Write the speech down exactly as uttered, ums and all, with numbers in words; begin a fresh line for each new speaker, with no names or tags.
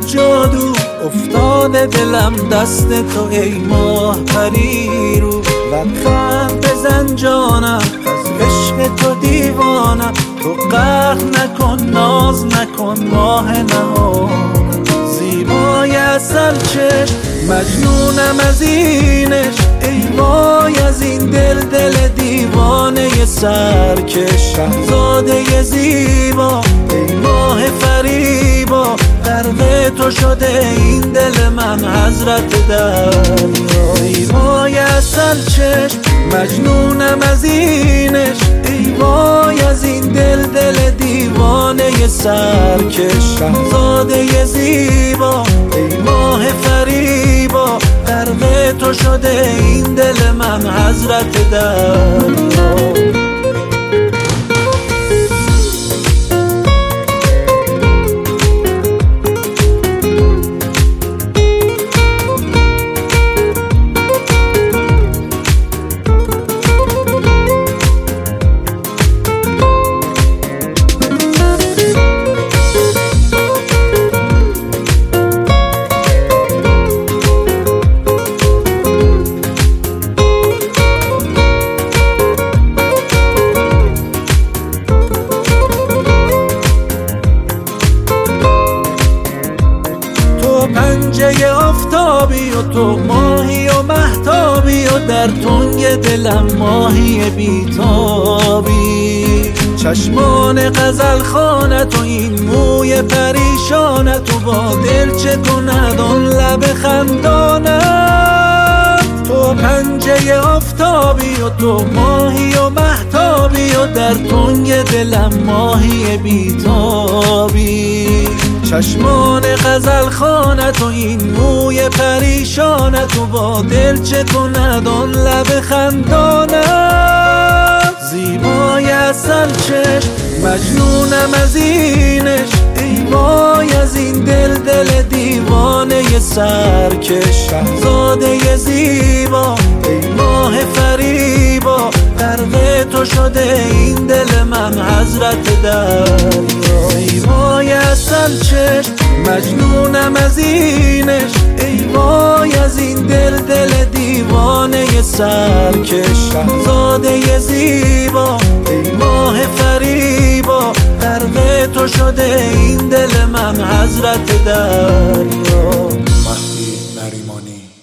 جادو افتاده دلم دست تو ای ماه پری رو. لبخند بزن جانم از عشق تو دیوانم، تو قهر نکن ناز نکن ماه نهان. زیبای اصل چشم مجنونم از اینش، ای وای از این دل دل دیوانه سرکش. شهزاده زیبا ای ماه فریبا، غرق تو شده این دل من حضرت دریا. زیبای اصل چشم مجنونم از اینش، ای وای از این دل دل دیوانه سرکش. شهزاده زیبا ای ماه فریبا، غرق تو شده این دل من حضرت دریا. پنجه آفتابی و تو ماهی و مهتابی و در تنگ دلم ماهی بیتابی. چشمان غزل خانت و این موی پریشانت و با دل چه کند آن لب خندانت. تو پنجه آفتابی و تو ماهی و مهتابی و در تنگ دلم ماهی بیتابی. چشمان غزل خانت و این موی پریشانت و با دل چه کند آن لب خندانت. زیبای اصل چشم مجنونم از اینش، ای وای از این دل دل دیوانه سرکش. شهزاده زیبا ای ماه فریبا، غرق تو شده این دل من حضرت دریا. زیبای اصل چشم مجنونم از اینش، ای وای از این دل دل دیوانه سرکش. شهزاده زیبا ای ماه فریبا، غرق تو شده این دل من حضرت دریا.
مهدی نریمانی.